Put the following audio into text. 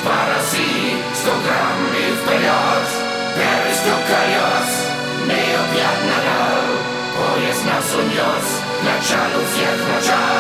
per ací 100 gram i wперед. Перестука лёс, необъятно рал. Поезд нас унес к началу всех начал.